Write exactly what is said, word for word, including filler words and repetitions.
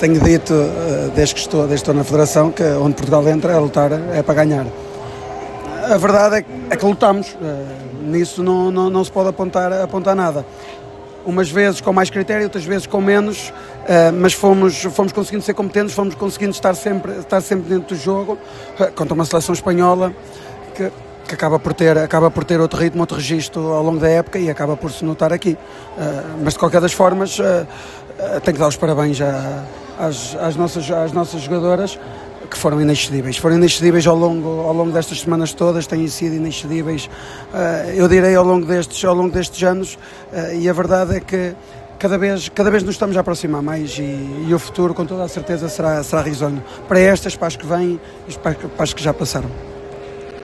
tenho dito, desde que estou, desde que estou na Federação, que onde Portugal entra é lutar, é para ganhar. A verdade é que, é que lutamos, nisso não, não, não se pode apontar, apontar nada. Umas vezes com mais critério, outras vezes com menos, mas fomos, fomos conseguindo ser competentes, fomos conseguindo estar sempre, estar sempre dentro do jogo, contra uma seleção espanhola que, que acaba, por ter, acaba por ter outro ritmo, outro registro ao longo da época e acaba por se notar aqui. Mas de qualquer das formas, tenho que dar os parabéns às, às, nossas, às nossas jogadoras, que foram inexcedíveis, foram inexcedíveis ao longo, ao longo destas semanas todas, têm sido inexcedíveis, eu direi ao longo destes, ao longo destes anos, e a verdade é que cada vez, cada vez nos estamos a aproximar mais e, e o futuro com toda a certeza será, será risonho, para estas, para as que vêm e para as que já passaram.